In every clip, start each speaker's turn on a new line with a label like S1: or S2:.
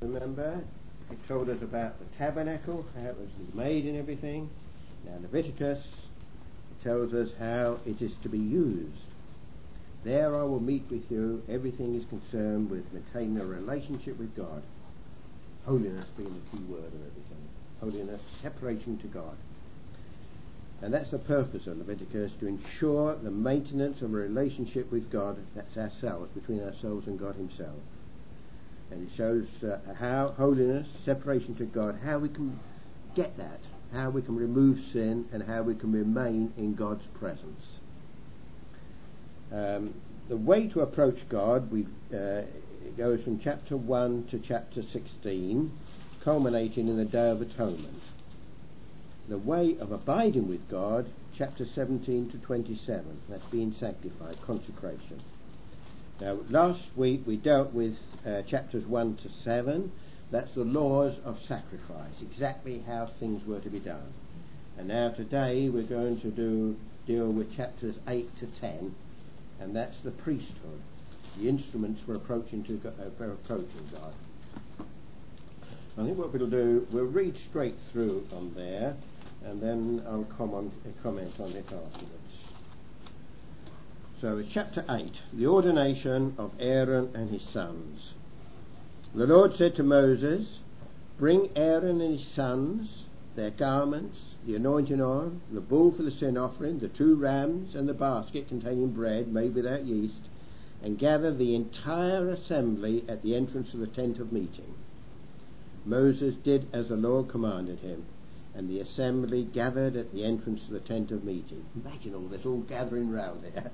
S1: remember, it told us about the tabernacle, how it was made and everything. Now Leviticus tells us how it is to be used. There I will meet with you. Everything is concerned with maintaining a relationship with God. Holiness being the key word of everything. Holiness, separation to God. And that's the purpose of Leviticus, to ensure the maintenance of a relationship with God. That's ourselves, between ourselves and God himself. And it shows how holiness, separation to God, how we can get that, how we can remove sin, and how we can remain in God's presence. The way to approach God, it goes from chapter 1 to chapter 16, culminating in the Day of Atonement. The way of abiding with God, chapter 17 to 27, that's being sanctified, consecration. Now, last week we dealt with chapters 1 to 7. That's the laws of sacrifice, exactly how things were to be done. And now today we're going to deal with chapters 8 to 10, and that's the priesthood, the instruments for approaching God. I think what we'll do, we'll read straight through on there, and then I'll comment on it afterwards. So it's chapter 8, the ordination of Aaron and his sons. The Lord said to Moses, bring Aaron and his sons, their garments, the anointing oil, the bull for the sin offering, the 2 rams, and the basket containing bread made without yeast, and gather the entire assembly at the entrance of the tent of meeting. Moses did as the Lord commanded him, and the assembly gathered at the entrance of the tent of meeting. Imagine all this, all gathering round there,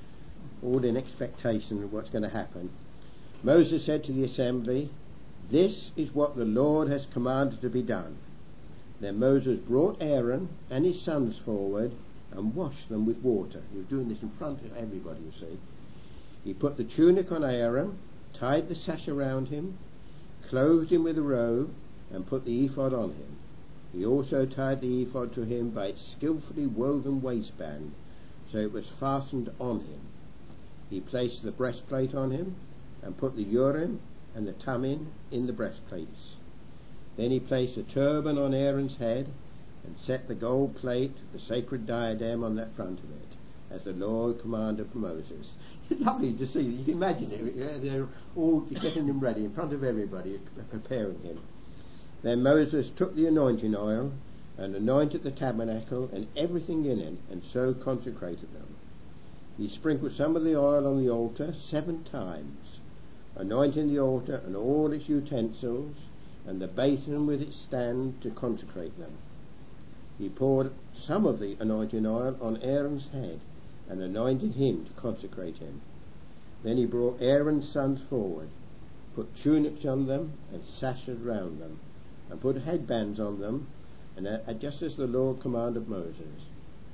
S1: all in expectation of what's going to happen. Moses said to the assembly, this is what the Lord has commanded to be done. Then Moses brought Aaron and his sons forward and washed them with water. He was doing this in front of everybody, you see. He put the tunic on Aaron, tied the sash around him, clothed him with a robe, and put the ephod on him. He also tied the ephod to him by its skillfully woven waistband, so it was fastened on him. He placed the breastplate on him, and put the Urim and the Thummim in the breastplates. Then he placed a turban on Aaron's head, and set the gold plate, the sacred diadem, on that front of it, as the Lord commanded Moses. It's lovely to see. You can imagine it. They're all getting him ready in front of everybody, preparing him. Then Moses took the anointing oil and anointed the tabernacle and everything in it, and so consecrated them. He sprinkled some of the oil on the altar 7 times, anointing the altar and all its utensils, and the basin with its stand, to consecrate them. He poured some of the anointing oil on Aaron's head, and anointed him to consecrate him. Then he brought Aaron's sons forward, put tunics on them and sashes round them, and put headbands on them, and just as the Lord commanded Moses.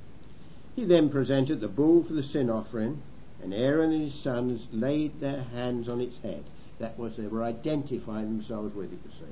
S1: He then presented the bull for the sin offering, and Aaron and his sons laid their hands on its head. That was, they were identifying themselves with it, you see.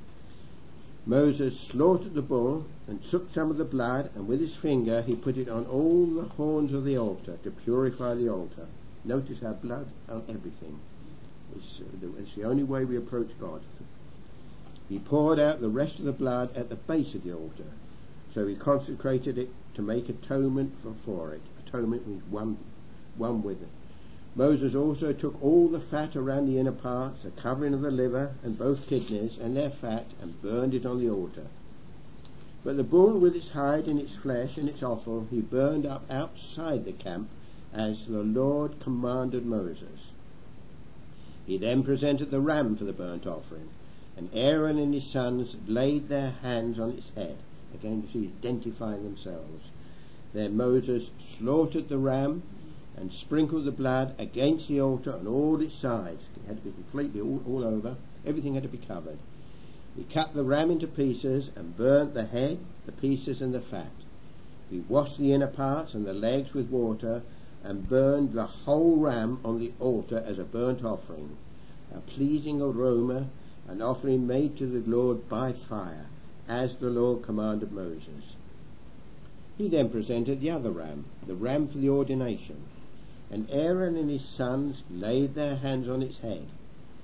S1: Moses slaughtered the bull and took some of the blood, and with his finger he put it on all the horns of the altar to purify the altar. Notice how blood on everything. It's the only way we approach God. He poured out the rest of the blood at the base of the altar. So he consecrated it to make atonement for it. Atonement means one with it. Moses also took all the fat around the inner parts, the covering of the liver and both kidneys and their fat, and burned it on the altar. But the bull with its hide and its flesh and its offal he burned up outside the camp, as the Lord commanded Moses. He then presented the ram for the burnt offering, and Aaron and his sons laid their hands on its head. Again, you see, identifying themselves. Then Moses slaughtered the ram and sprinkled the blood against the altar on all its sides. It had to be completely all over. Everything had to be covered. He cut the ram into pieces and burnt the head, the pieces and the fat. He washed the inner parts and the legs with water, and burned the whole ram on the altar as a burnt offering, a pleasing aroma, an offering made to the Lord by fire, as the Lord commanded Moses. He then presented the other ram, the ram for the ordination, and Aaron and his sons laid their hands on its head.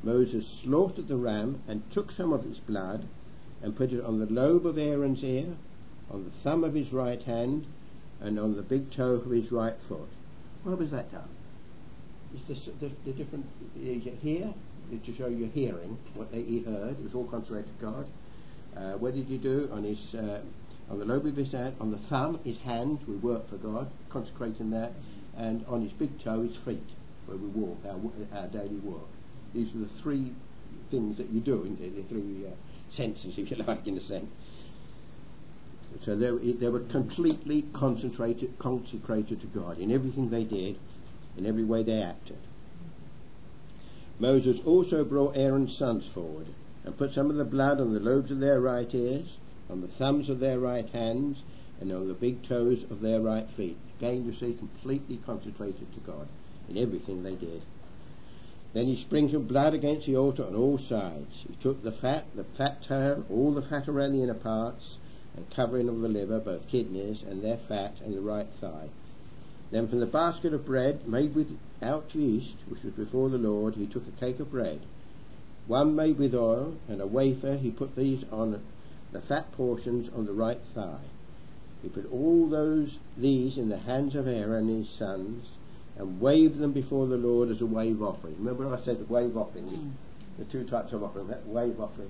S1: Moses slaughtered the ram and took some of its blood and put it on the lobe of Aaron's ear, on the thumb of his right hand, and on the big toe of his right foot. Why was that done? It's the different, you hear, to show your hearing, what he heard. It was all consecrated to God. What did he do? On the lobe of his hand, on the thumb, his hand, we work for God, consecrating that, and on his big toe, his feet, where we walk, our daily walk. These are the three things that you do, the three senses, if you like, in a sense. So they were completely consecrated to God in everything they did, in every way they acted. Moses also brought Aaron's sons forward and put some of the blood on the lobes of their right ears, on the thumbs of their right hands, and on the big toes of their right feet. Again, you see, completely consecrated to God in everything they did. Then he sprinkled blood against the altar on all sides. He took the fat tail, all the fat around the inner parts, and covering of the liver, both kidneys and their fat, and the right thigh. Then from the basket of bread made without yeast, which was before the Lord, he took a cake of bread, one made with oil, and a wafer. He put these on the fat portions on the right thigh. He put all these in the hands of Aaron and his sons, and waved them before the Lord as a wave offering. Remember I said the wave offering, the two types of offering, that wave offering.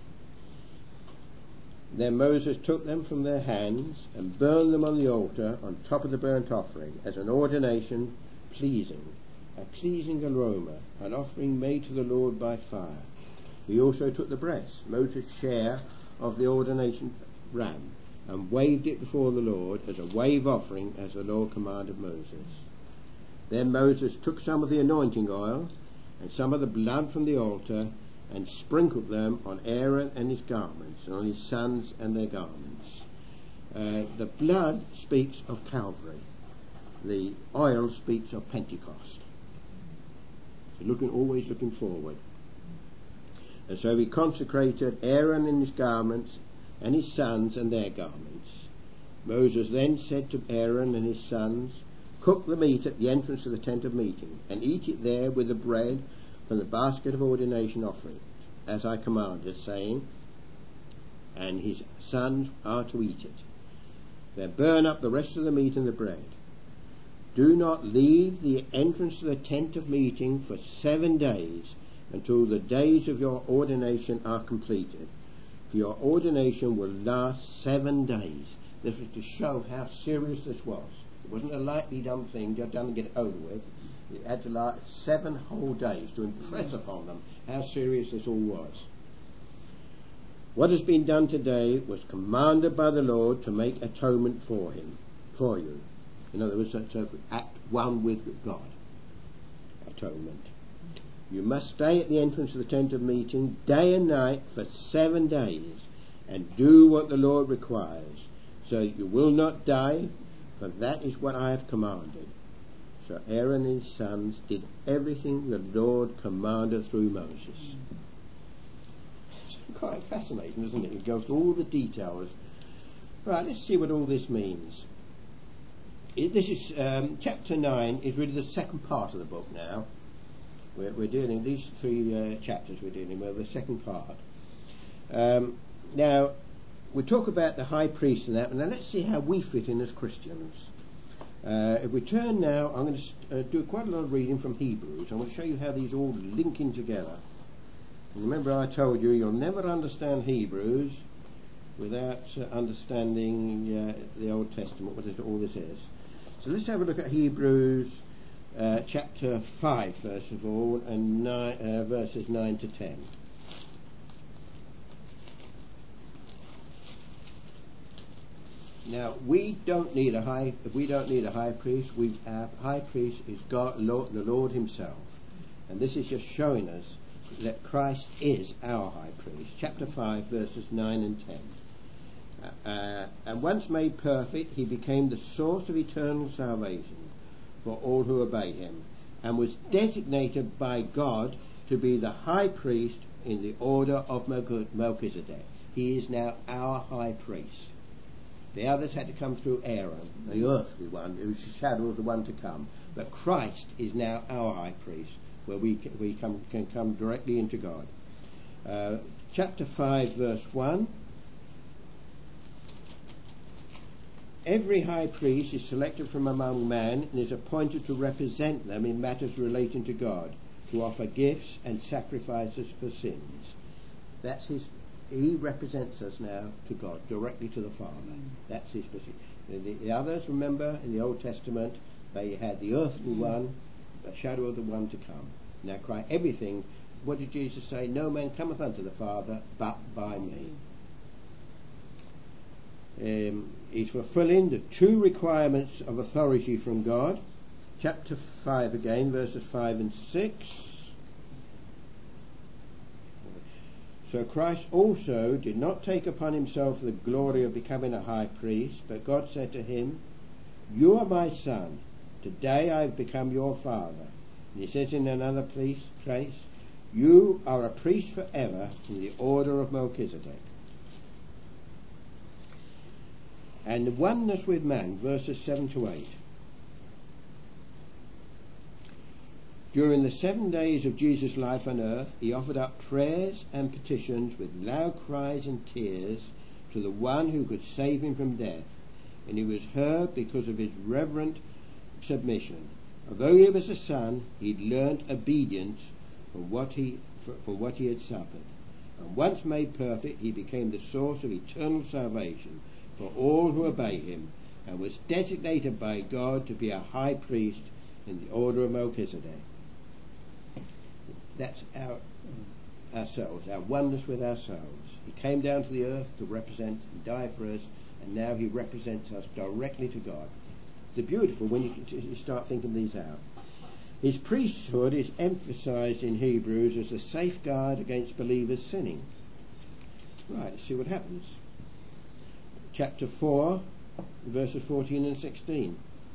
S1: Then Moses took them from their hands and burned them on the altar on top of the burnt offering as an ordination pleasing, a pleasing aroma, an offering made to the Lord by fire. He also took the breast, Moses' share of the ordination ram, and waved it before the Lord as a wave offering as the Lord commanded Moses. Then Moses took some of the anointing oil and some of the blood from the altar and sprinkled them on Aaron and his garments, and on his sons and their garments. The blood speaks of Calvary. The oil speaks of Pentecost. Always looking forward. And so he consecrated Aaron and his garments, and his sons and their garments. Moses then said to Aaron and his sons, "Cook the meat at the entrance of the tent of meeting, and eat it there with the bread from the basket of ordination offering, as I commanded, saying, and his sons are to eat it. Then burn up the rest of the meat and the bread. Do not leave the entrance of the tent of meeting for 7 days, until the days of your ordination are completed. For your ordination will last 7 days. This was to show how serious this was. It wasn't a lightly done thing, just done and get it over with. It had to last 7 whole days to impress upon them how serious this all was. What has been done today was commanded by the Lord to make atonement for you. In other words, to act one with God. Atonement. You must stay at the entrance of the tent of meeting day and night for 7 days, and do what the Lord requires, so that you will not die, for that is what I have commanded." So Aaron and his sons did everything the Lord commanded through Moses. It's quite fascinating, isn't it? It goes through all the details. Right, let's see what all this means. This is chapter 9 is really the second part of the book now. We're dealing these 3 chapters. We're dealing with the second part. Now we talk about the high priest and that. Now let's see how we fit in as Christians. If we turn now, I'm going to do quite a lot of reading from Hebrews. I'm going to show you how these all link in together. And remember, I told you you'll never understand Hebrews without understanding the Old Testament, what all this is. So let's have a look at Hebrews chapter 5 first of all, and verses 9 to 10. Now we don't need a high priest. Our high priest is God, the Lord Himself, and this is just showing us that Christ is our high priest. Chapter 5 verses 9 and 10. And once made perfect, He became the source of eternal salvation for all who obey Him, and was designated by God to be the high priest in the order of Melchizedek. He is now our high priest. The others had to come through Aaron, the earthly one, who's the shadow of the one to come. But Christ is now our high priest, where we can come directly into God. Chapter 5, verse 1. Every high priest is selected from among men and is appointed to represent them in matters relating to God, to offer gifts and sacrifices for sins. That's his. He represents us now to God, directly to the Father. That's his position. The others, remember, in the Old Testament, they had the earthly one, a shadow of the one to come. Now Christ, everything. What did Jesus say? No man cometh unto the Father but by me. He's fulfilling the two requirements of authority from God. Chapter 5 again, verses 5 and 6. So Christ also did not take upon himself the glory of becoming a high priest, but God said to him, You are my son, today I have become your father. And he says in another place, You are a priest forever in the order of Melchizedek. And the oneness with man, verses 7 to 8. During the 7 days of Jesus' life on earth, he offered up prayers and petitions with loud cries and tears to the one who could save him from death, and he was heard because of his reverent submission. Although he was a son, he'd learnt obedience for what he had suffered. And once made perfect, he became the source of eternal salvation for all who obey him, and was designated by God to be a high priest in the order of Melchizedek. That's ourselves, our oneness with ourselves. He came down to the earth to represent and die for us, and now he represents us directly to God. It's beautiful when you start thinking these out. His priesthood is emphasized in Hebrews as a safeguard against believers sinning. Right, let's see what happens. Chapter 4, verses 14 and 16.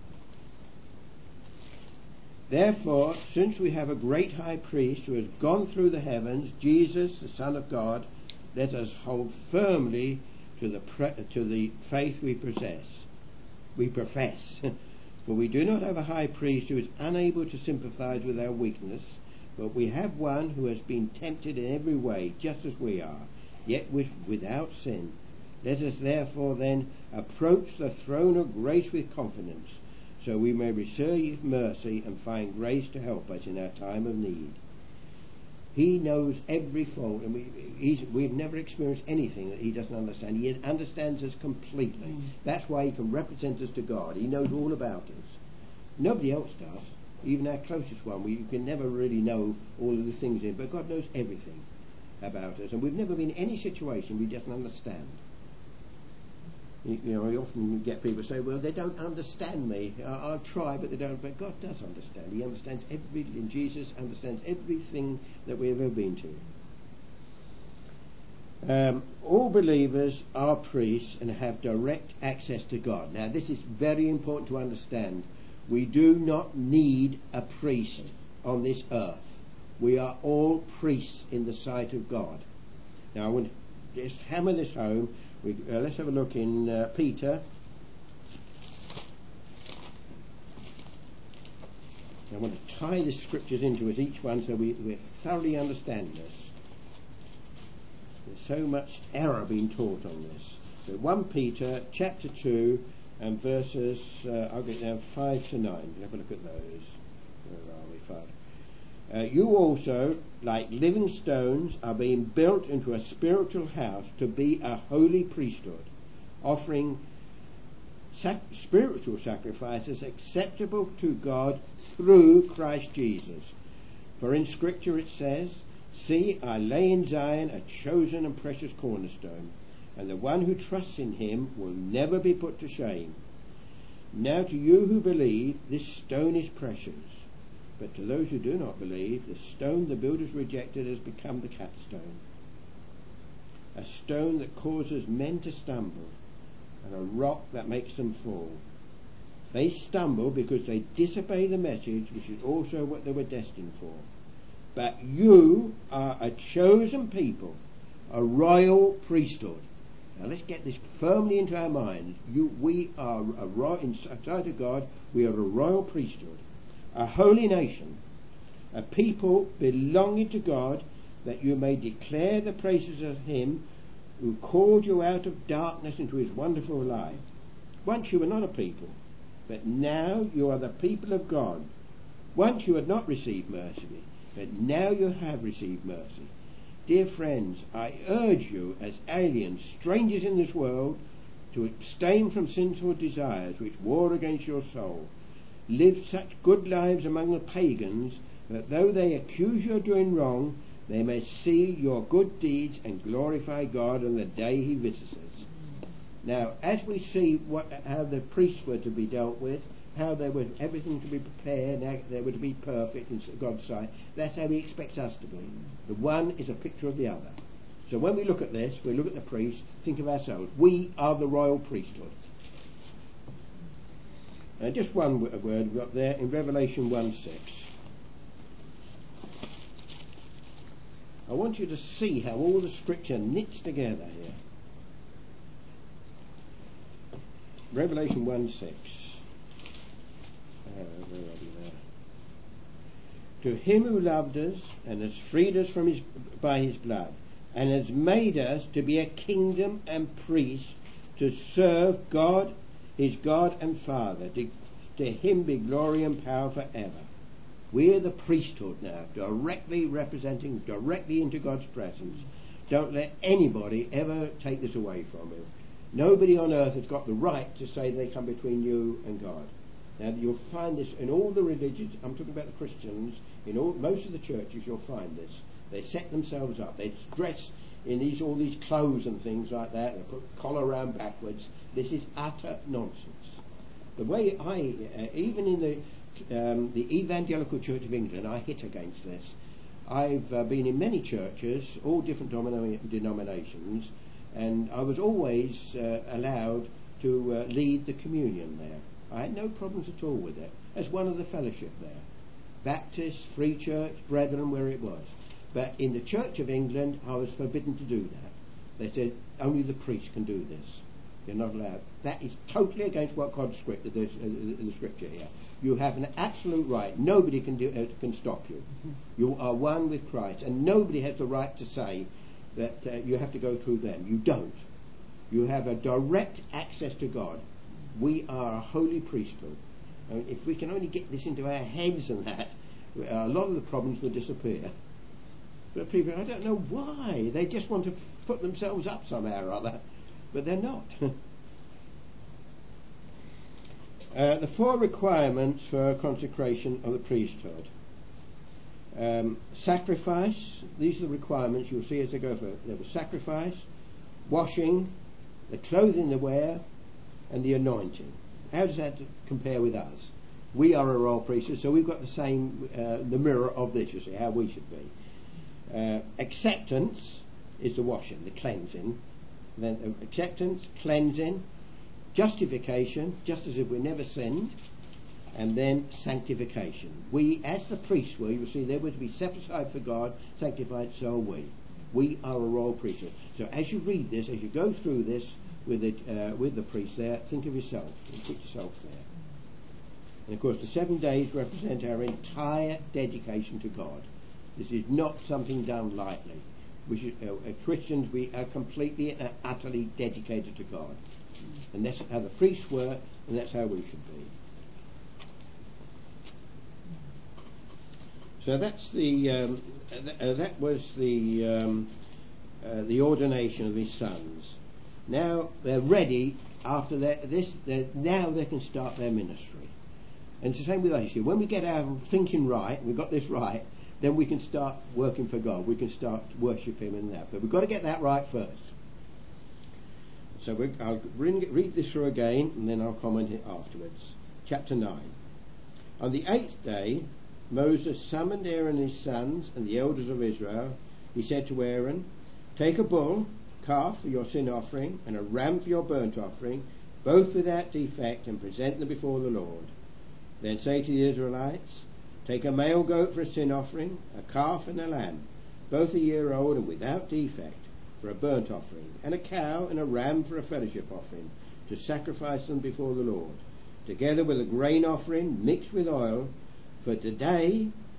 S1: Therefore, since we have a great high priest who has gone through the heavens, Jesus, the Son of God, let us hold firmly to the faith we profess. For we do not have a high priest who is unable to sympathize with our weakness, but we have one who has been tempted in every way, just as we are, yet without sin. Let us therefore then approach the throne of grace with confidence, so we may receive mercy and find grace to help us in our time of need. He knows every fault, and we've never experienced anything that he doesn't understand. He understands us completely. That's why he can represent us to God. He knows all about us. Nobody else does, even our closest one. We can never really know all of the things in, but God knows everything about us, and we've never been in any situation we doesn't understand. You know, I often get people say, well, they don't understand me. I'll try, but they don't. But God does understand. He understands everything. Jesus understands everything that we've ever been to. All believers are priests and have direct access to God. Now, this is very important to understand. We do not need a priest on this earth. We are all priests in the sight of God. Now, I want to just hammer this home. Let's have a look in Peter. I want to tie the scriptures into it, each one, so we thoroughly understand this. There's so much error being taught on this. So 1 Peter chapter 2 and verses, I'll get down 5 to 9. Have a look at those. Where are we? 5. You also, like living stones, are being built into a spiritual house to be a holy priesthood, offering spiritual sacrifices acceptable to God through Christ Jesus. For in Scripture it says, See, I lay in Zion a chosen and precious cornerstone, and the one who trusts in him will never be put to shame. Now to you who believe, this stone is precious. But to those who do not believe, the stone the builders rejected has become the capstone, a stone that causes men to stumble, and a rock that makes them fall. They stumble because they disobey the message, which is also what they were destined for. But you are a chosen people, a royal priesthood. Now let's get this firmly into our minds. We are inside of God. We are a royal priesthood, a holy nation, a people belonging to God, that you may declare the praises of him who called you out of darkness into his wonderful light. Once you were not a people, but now you are the people of God. Once you had not received mercy, but now you have received mercy. Dear friends, I urge you as aliens, strangers in this world, to abstain from sinful desires which war against your soul. Live such good lives among the pagans, that though they accuse you of doing wrong, they may see your good deeds and glorify God on the day he visits us. Now, as we see how the priests were to be dealt with, how they were everything to be prepared, how they were to be perfect in God's sight, that's how he expects us to be. The one is a picture of the other. So when we look at this, we look at the priest, think of ourselves. We are the royal priesthood. And just one word we've got there in Revelation 1:6. I want you to see how all the scripture knits together here. Revelation 1:6. Where are we there? To him who loved us and has freed us from by his blood, and has made us to be a kingdom and priests to serve God, his God and Father. To him be glory and power forever. We're the priesthood now, directly representing, directly into God's presence. Don't let anybody ever take this away from you. Nobody on earth has got the right to say they come between you and God. Now you'll find this in all the religions. I'm talking about the Christians. In most of the churches you'll find this. They set themselves up. They dress in all these clothes and things like that. They put the collar around backwards. This is utter nonsense. The way even in the Evangelical Church of England, I hit against this. I've been in many churches, all different denominations, and I was always allowed to lead the communion there. I had no problems at all with it, as one of the fellowship there. Baptist, Free Church, Brethren, where it was. But in the Church of England, I was forbidden to do that. They said, only the priest can do this. You're not allowed. That is totally against what God's scripture, the scripture here. You have an absolute right. Nobody can stop you. You are one with Christ, and nobody has the right to say that you have to go through them. You don't. You have a direct access to God. We are a holy priesthood. I mean, if we can only get this into our heads and that, a lot of the problems will disappear. But people, I don't know why. They just want to put themselves up somehow or other. But they're not. The 4 requirements for consecration of the priesthood. Sacrifice. These are the requirements you'll see as they go through. There was sacrifice, washing, the clothing they wear, and the anointing. How does that compare with us? We are a royal priesthood, so we've got the same, the mirror of this, you see, how we should be. Acceptance is the washing, the cleansing. Then acceptance, cleansing, justification, just as if we never sinned, and then sanctification. We, as the priests were, you see, they were to be set aside for God, sanctified, so are we. We are a royal priesthood. So as you read this, as you go through this with the priest there, think of yourself and put yourself there. And of course the 7 days represent our entire dedication to God. This is not something done lightly. Christians, we are completely and utterly dedicated to God. And that's how the priests were, and that's how we should be. So that's that was the ordination of his sons. Now they're ready. After this, now they can start their ministry. And it's the same with us. When we get our thinking right, we've got this right, then we can start working for God. We can start worship him and that. But we've got to get that right first. So I'll read this through again, and then I'll comment it afterwards. Chapter 9. On the 8th day, Moses summoned Aaron and his sons and the elders of Israel. He said to Aaron, take a bull, calf for your sin offering, and a ram for your burnt offering, both without defect, and present them before the Lord. Then say to the Israelites, take a male goat for a sin offering, a calf and a lamb, both a year old and without defect, for a burnt offering, and a cow and a ram for a fellowship offering, to sacrifice them before the Lord, together with a grain offering mixed with oil. For today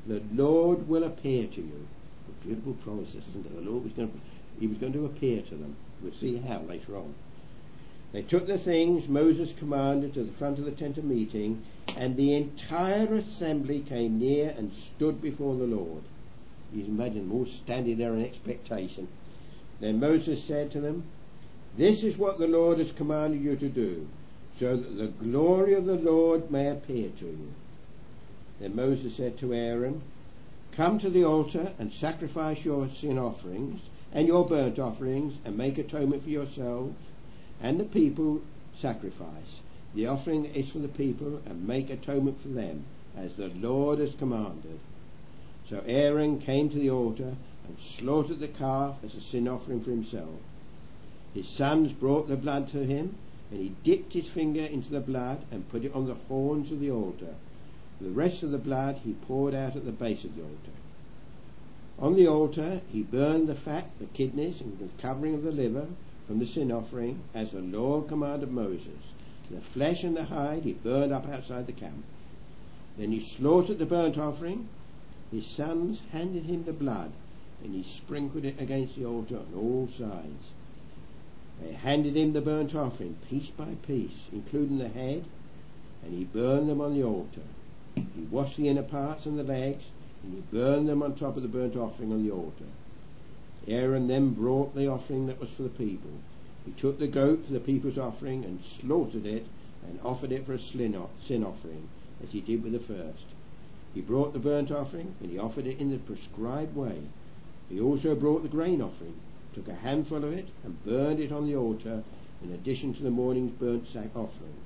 S1: the Lord will appear to you. A beautiful promise, isn't it? The Lord was going to appear to them. We'll see how later on. They took the things Moses commanded to the front of the tent of meeting, and the entire assembly came near and stood before the Lord. You can imagine them all standing there in expectation. Then Moses said to them, "This is what the Lord has commanded you to do, so that the glory of the Lord may appear to you." Then Moses said to Aaron, "Come to the altar and sacrifice your sin offerings and your burnt offerings, and make atonement for yourselves and the people. Sacrifice the offering that is for the people, and make atonement for them, as the Lord has commanded." So Aaron came to the altar and slaughtered the calf as a sin offering for himself. His sons brought the blood to him, and he dipped his finger into the blood and put it on the horns of the altar. The rest of the blood he poured out at the base of the altar. On the altar he burned the fat, the kidneys, and the covering of the liver from the sin offering, as the Lord commanded Moses. The flesh and the hide he burned up outside the camp. Then he slaughtered the burnt offering. His sons handed him the blood, and he sprinkled it against the altar on all sides. They handed him the burnt offering, piece by piece, including the head, and he burned them on the altar. He washed the inner parts and the legs, and he burned them on top of the burnt offering on the altar. Aaron then brought the offering that was for the people. He took the goat for the people's offering and slaughtered it and offered it for a sin offering, as he did with the first. He brought the burnt offering, and he offered it in the prescribed way. He also brought the grain offering, took a handful of it, and burned it on the altar, in addition to the morning's burnt sack offering.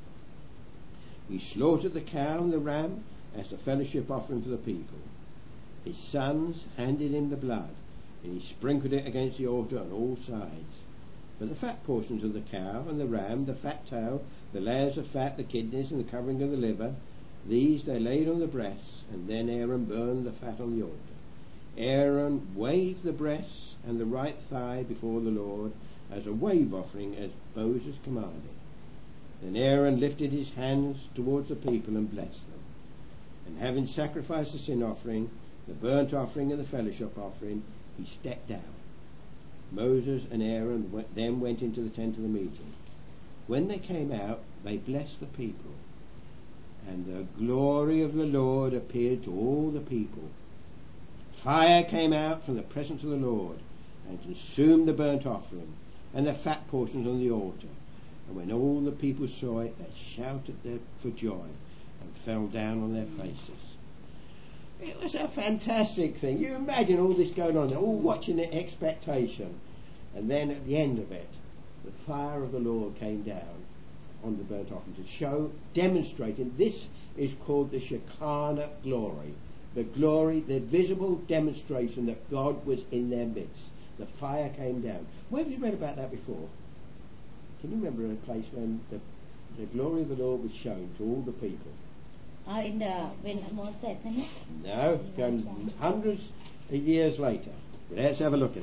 S1: He slaughtered the cow and the ram as the fellowship offering for the people. His sons handed him the blood, and he sprinkled it against the altar on all sides. But the fat portions of the cow and the ram, the fat tail, the layers of fat, the kidneys, and the covering of the liver, these they laid on the breasts, and then Aaron burned the fat on the altar. Aaron waved the breasts and the right thigh before the Lord as a wave offering, as Moses commanded. Then Aaron lifted his hands towards the people and blessed them. And having sacrificed the sin offering, the burnt offering, and the fellowship offering, he stepped down. Moses and Aaron then went into the tent of the meeting. When they came out, they blessed the people. And the glory of the Lord appeared to all the people. Fire came out from the presence of the Lord and consumed the burnt offering and the fat portions on the altar. And when all the people saw it, they shouted for joy and fell down on their faces. It was a fantastic thing. You imagine all this going on, they're all watching in expectation. And then at the end of it, the fire of the Lord came down on the burnt offering to show, demonstrating, this is called the Shekinah glory. The glory, the visible demonstration that God was in their midst. The fire came down. Where have you read about that before? Can you remember a place when the glory of the Lord was shown to all the people?
S2: When Moses, isn't it?
S1: No, going hundreds of years later. Let's have a look at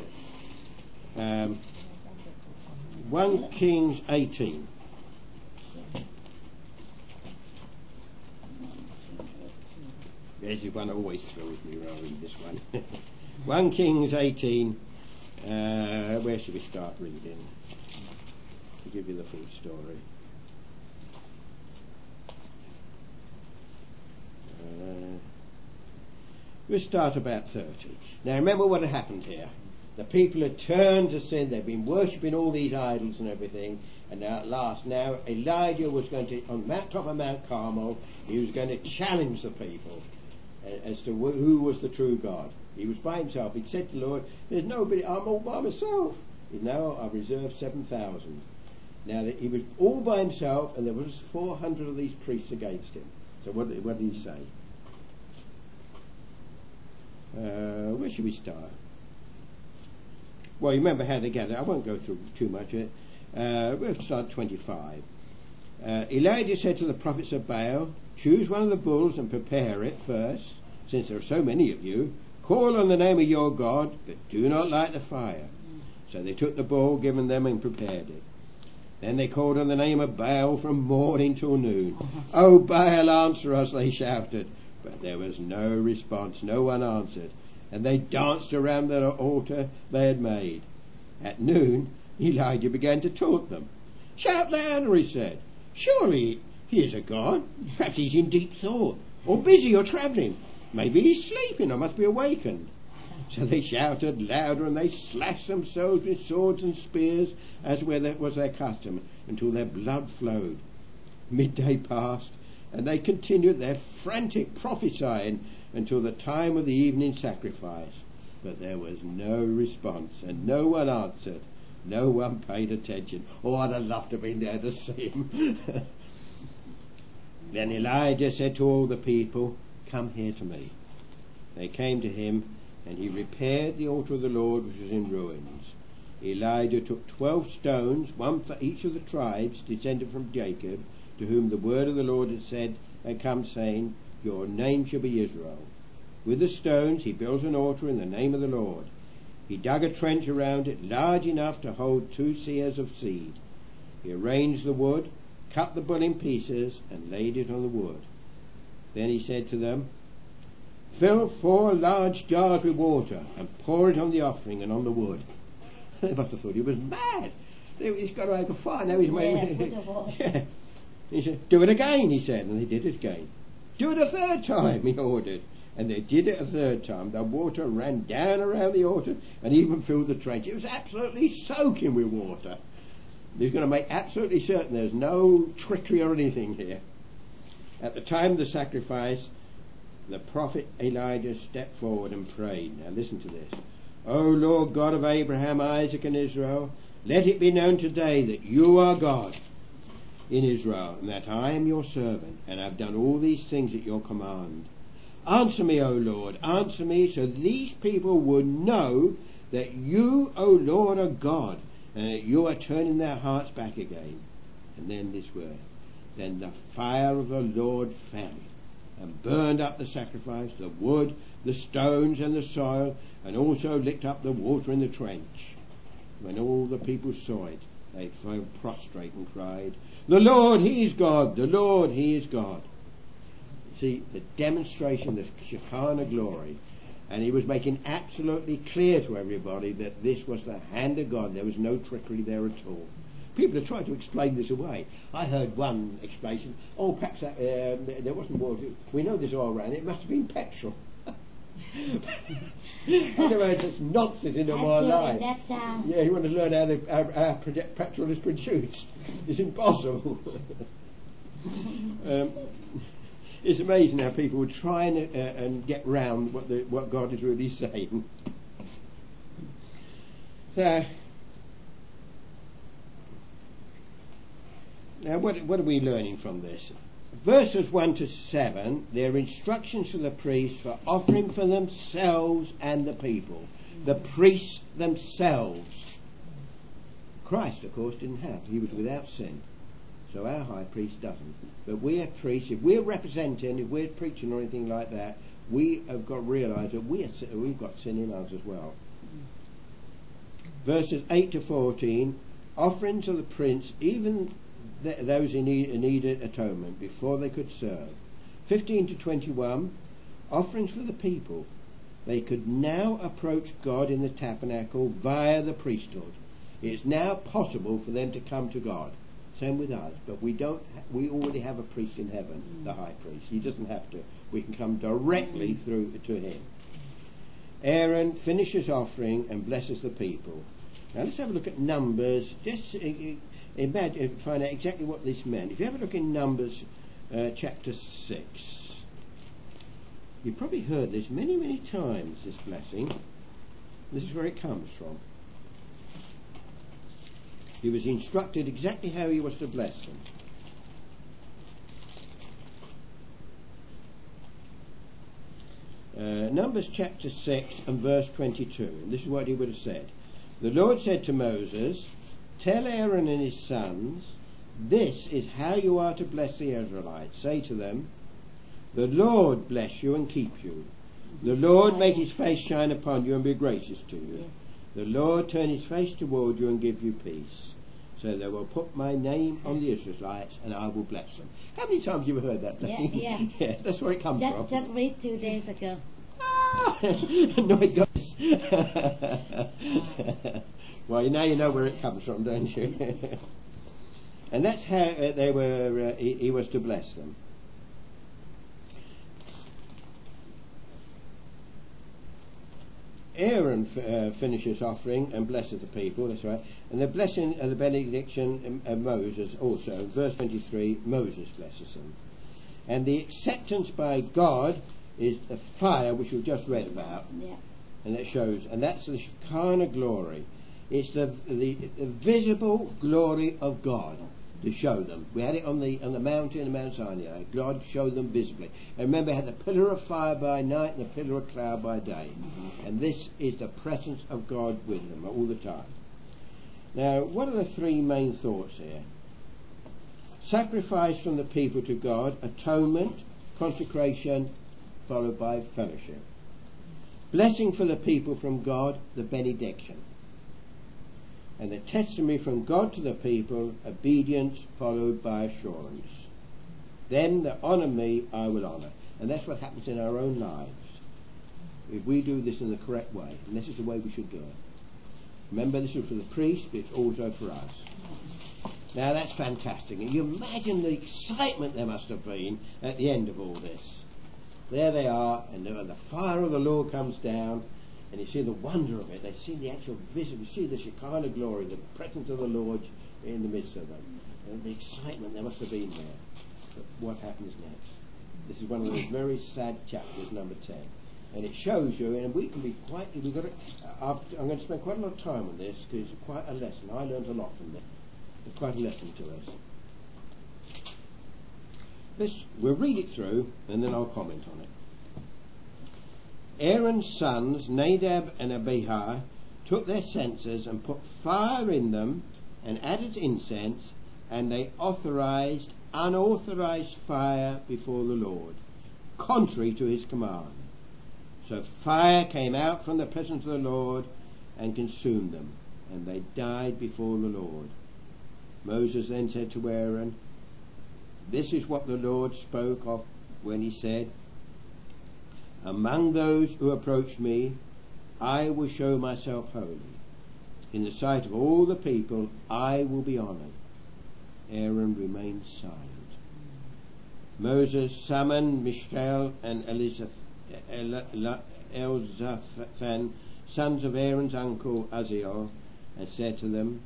S1: it. 1 Kings 18. There's one that always throws me when I read this one. 1 Kings 18. Where should we start reading? To give you the full story. We'll start about 30. Now remember what had happened here. The people had turned to sin. They'd been worshipping all these idols and everything. And now at last, now Elijah was going to, on the top of Mount Carmel, he was going to challenge the people as to who was the true God. He was by himself. He'd said to the Lord, "There's nobody, I'm all by myself." Now I've reserved 7,000. Now that he was all by himself, and there was 400 of these priests against him. So what did he say? Where should we start? Well, you remember how they gathered. I won't go through too much of it. We'll start 25. Elijah said to the prophets of Baal, "Choose one of the bulls and prepare it first, since there are so many of you. Call on the name of your God, but do not light the fire." So they took the bull given them and prepared it. Then they called on the name of Baal from morning till noon. "O Baal, answer us," they shouted. But there was no response, no one answered, and they danced around the altar they had made. At noon, Elijah began to taunt them. "Shout louder," he said. "Surely he is a god. Perhaps he's in deep thought, or busy, or travelling. Maybe he's sleeping, or must be awakened." So they shouted louder, and they slashed themselves with swords and spears, as was their custom, until their blood flowed. Midday passed, and they continued their frantic prophesying until the time of the evening sacrifice. But there was no response, and no one answered. No one paid attention. Oh, I'd have loved to have been there to see him. Then Elijah said to all the people, "Come here to me." They came to him, and he repaired the altar of the Lord, which was in ruins. Elijah took 12 stones, one for each of the tribes descended from Jacob, to whom the word of the Lord had come, saying, "Your name shall be Israel." With the stones he built an altar in the name of the Lord. He dug a trench around it, large enough to hold 2 seahs of seed. He arranged the wood, cut the bull in pieces, and laid it on the wood. Then he said to them, "Fill 4 large jars with water, and pour it on the offering and on the wood." They must have thought he was mad. He's got to make a fire now. He's yeah. He said, "Do it again," he said, and they did it again. "Do it a 3rd time," he ordered. And they did it a 3rd time. The water ran down around the altar and even filled the trench. It was absolutely soaking with water. He's going to make absolutely certain there's no trickery or anything here. At the time of the sacrifice, the prophet Elijah stepped forward and prayed. Now listen to this. "O Lord God of Abraham, Isaac and Israel, let it be known today that you are God in Israel, and that I am your servant, and have done all these things at your command. Answer me, O Lord, answer me, so these people would know that you, O Lord, are God, and that you are turning their hearts back again." And then this word, "Then the fire of the Lord fell and burned up the sacrifice, the wood, the stones and the soil, and also licked up the water in the trench. When all the people saw it, they fell prostrate and cried, 'The Lord, he is God, the Lord, he is God.'" See, the demonstration, the Shekinah glory. And he was making absolutely clear to everybody that this was the hand of God. There was no trickery there at all. People have tried to explain this away. I heard one explanation, perhaps that, there wasn't water. We know there's oil around it. It must have been petrol. Otherwise, it's nonsense in my life. Yeah, you want to learn how petrol is produced. It's impossible. It's amazing how people would try and get round what God is really saying. So, now what are we learning from this? Verses 1 to 7, they're instructions to the priests for offering for themselves and the people. The priests themselves. Christ, of course, didn't have. He was without sin. So our high priest doesn't. But we are priests. If we're representing, if we're preaching or anything like that, we have got to realise that we've got sin in us as well. Verses 8 to 14, offering to the prince, even those who needed atonement before they could serve. 15 to 21, offerings for the people. They could now approach God in the tabernacle via the priesthood. It's now possible for them to come to God. Same with us, but we already have a priest in heaven, the high priest. He doesn't have to. We can come directly through to him. Aaron finishes offering and blesses the people. Now let's have a look at Numbers. Just imagine, find out exactly what this meant. If you have a look in Numbers chapter 6, you've probably heard this many, many times, this blessing. This is where it comes from. He was instructed exactly how he was to bless them. Numbers chapter 6 and verse 22. And this is what he would have said. The Lord said to Moses, "Tell Aaron and his sons, this is how you are to bless the Israelites. Say to them, the Lord bless you and keep you. The Lord make his face shine upon you and be gracious to you. The Lord turn his face toward you and give you peace. So they will put my name on the Israelites, and I will bless them. How many times have you heard that?
S2: Yeah.
S1: Yeah, that's where it comes from.
S2: Just read 2 days ago.
S1: No, it does. Well, now you know where it comes from, don't you? And that's how they were. He was to bless them. Aaron finishes offering and blesses the people. That's right. And the blessing and the benediction of Moses also. Verse 23, Moses blesses them. And the acceptance by God is the fire which we've just read about.
S2: Yeah.
S1: And that shows, and that's the Shekinah glory. It's the visible glory of God to show them. We had it on the mountain, Mount Sinai. God showed them visibly. And remember, it had the pillar of fire by night and the pillar of cloud by day. Mm-hmm. And this is the presence of God with them all the time. Now, what are the 3 main thoughts here? Sacrifice from the people to God, atonement, consecration, followed by fellowship. Blessing for the people from God, the benediction. And the testimony from God to the people, obedience followed by assurance. Them that honour me, I will honour. And that's what happens in our own lives. If we do this in the correct way, and this is the way we should do it. Remember, this is for the priest, but it's also for us. Now that's fantastic. And you imagine the excitement there must have been at the end of all this. There they are, and the fire of the Lord comes down, and you see the wonder of it. They see the actual vision. You see the Shekinah glory, the presence of the Lord in the midst of them. And the excitement there must have been there. But what happens next? This is one of those very sad chapters, number 10. And it shows you, and we can be quite... I'm going to spend quite a lot of time on this, because it's quite a lesson. I learned a lot from this. It's quite a lesson to us. We'll read it through, and then I'll comment on it. Aaron's sons, Nadab and Abihu, took their censers and put fire in them and added incense, and they authorized unauthorized fire before the Lord, contrary to his command. So fire came out from the presence of the Lord and consumed them, and they died before the Lord. Moses then said to Aaron, this is what the Lord spoke of when he said, among those who approach me, I will show myself holy. In the sight of all the people, I will be honoured. Aaron remained silent. Moses summoned Mishael and Elzaphan, sons of Aaron's uncle Uzziel, and said to them,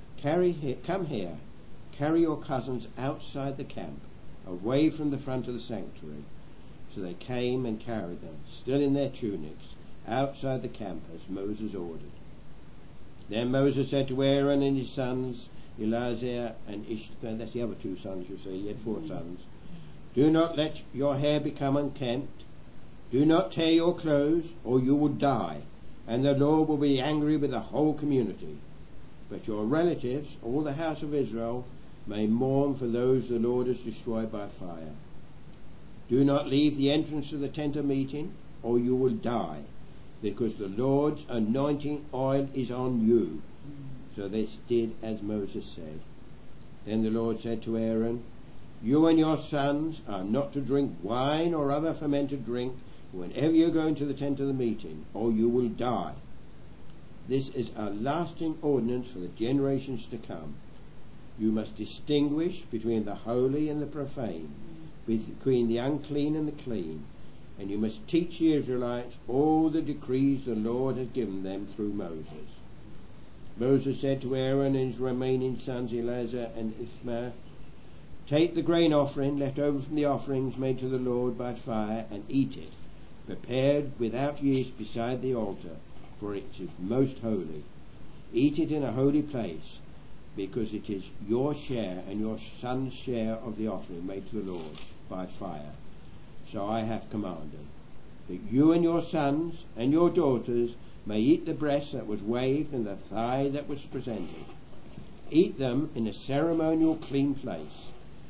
S1: come here, carry your cousins outside the camp, away from the front of the sanctuary. So they came and carried them, still in their tunics, outside the camp as Moses ordered. Then Moses said to Aaron and his sons, Eleazar and Ishmael, that's the other 2 sons you see, he had 4 sons, do not let your hair become unkempt, do not tear your clothes, or you will die, and the Lord will be angry with the whole community. But your relatives, all the house of Israel, may mourn for those the Lord has destroyed by fire. Do not leave the entrance to the tent of meeting, or you will die, because the Lord's anointing oil is on you. So they did as Moses said. Then the Lord said to Aaron, you and your sons are not to drink wine or other fermented drink whenever you go into the tent of the meeting, or you will die. This is a lasting ordinance for the generations to come. You must distinguish between the holy and the profane, between the unclean and the clean, and you must teach the Israelites all the decrees the Lord has given them through Moses. Moses said to Aaron and his remaining sons Eleazar and Ishmael, take the grain offering left over from the offerings made to the Lord by fire and eat it, prepared without yeast beside the altar, for it is most holy. Eat it in a holy place, because it is your share and your son's share of the offering made to the Lord by fire. So I have commanded that you and your sons and your daughters may eat the breast that was waved and the thigh that was presented. Eat them in a ceremonial clean place.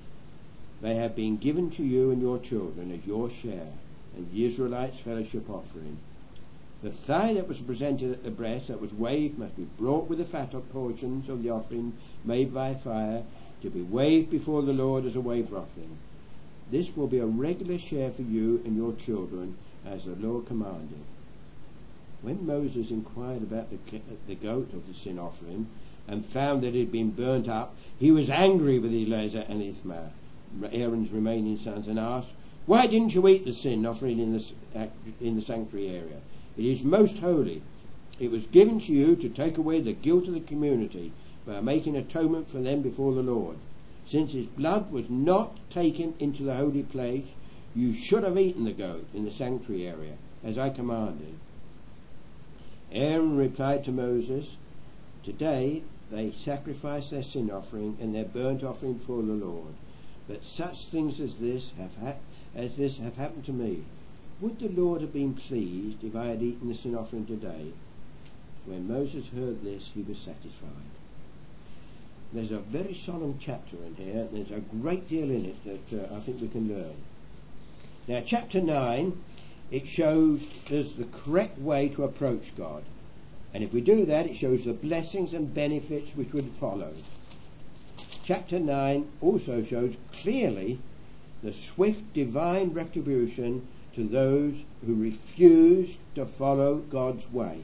S1: They have been given to you and your children as your share, and the Israelites' fellowship offering. The thigh that was presented at the breast that was waved must be brought with the fatter portions of the offering made by fire, to be waved before the Lord as a wave offering. This will be a regular share for you and your children, as the Lord commanded. When Moses inquired about the goat of the sin offering, and found that it had been burnt up, he was angry with Eleazar and Ithamar, Aaron's remaining sons, and asked, "Why didn't you eat the sin offering in the sanctuary area? It is most holy. It was given to you to take away the guilt of the community by making atonement for them before the Lord. Since its blood was not taken into the holy place, you should have eaten the goat in the sanctuary area, as I commanded." Aaron replied to Moses, "Today they sacrifice their sin offering and their burnt offering before the Lord. But such things as this have happened to me. Would the Lord have been pleased if I had eaten the sin offering today?" When Moses heard this, he was satisfied. There's a very solemn chapter in here. There's a great deal in it that I think we can learn. Now, chapter 9, it shows us the correct way to approach God. And if we do that, it shows the blessings and benefits which would follow. Chapter 9 also shows clearly the swift divine retribution to those who refuse to follow God's way,